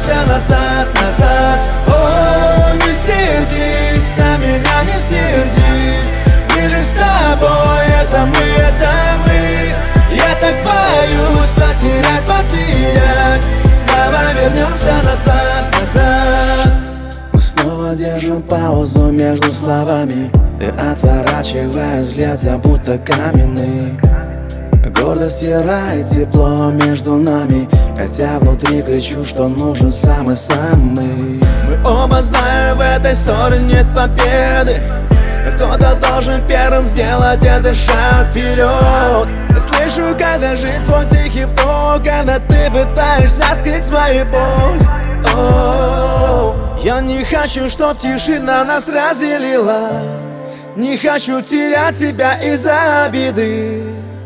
вернемся назад, назад. О, не сердись, на меня не сердись. Мы же с тобой, это мы. Я так боюсь потерять, потерять. Давай вернемся назад, назад. Мы снова держим паузу между словами. Ты отворачиваешь взгляд, я будто каменный. Гордо стирает тепло между нами, хотя внутри кричу, что нужен самый-самый. Мы оба знаем, в этой ссоре нет победы. Кто-то должен первым сделать этот шаг вперед. Я слышу, когда жить твой тихий вдох, когда ты пытаешься скрыть свою боль. Я не хочу, чтоб тишина нас разделила. Не хочу терять тебя из-за обиды.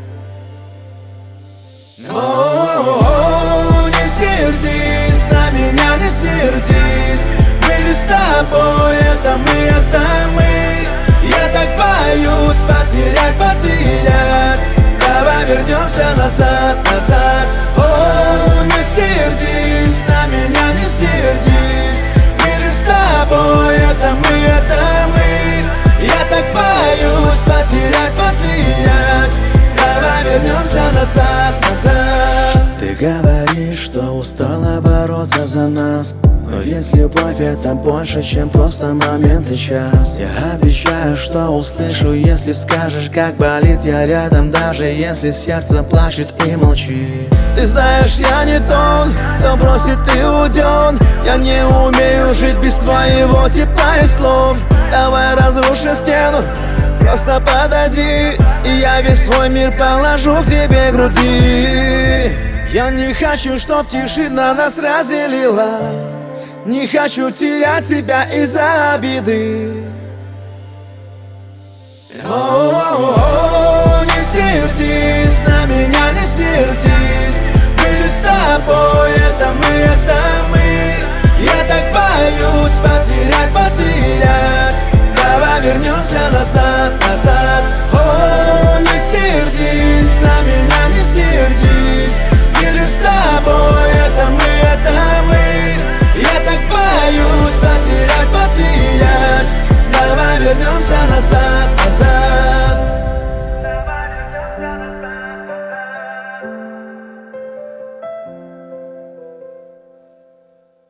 Не сердись, на меня не сердись. Мы же с тобой, это мы. Я так боюсь потерять, потерять. Давай вернемся назад, назад. О, не сердись, на меня не сердись. Мы же с тобой, это мы. Я так боюсь потерять, потерять. Давай вернемся назад, назад. Ты говоришь, что устала бороться за нас, но ведь любовь это больше, чем просто момент и час. Я обещаю, что услышу, если скажешь, как болит. Я рядом, даже если сердце плачет и молчит. Ты знаешь, я не тот, кто бросит и уйдет. Я не умею жить без твоего тепла и слов. Давай разрушим стену, просто подойди, и я весь свой мир положу к тебе груди. Я не хочу, чтоб тишина нас разделила. Не хочу терять тебя из-за обиды. Не сердись.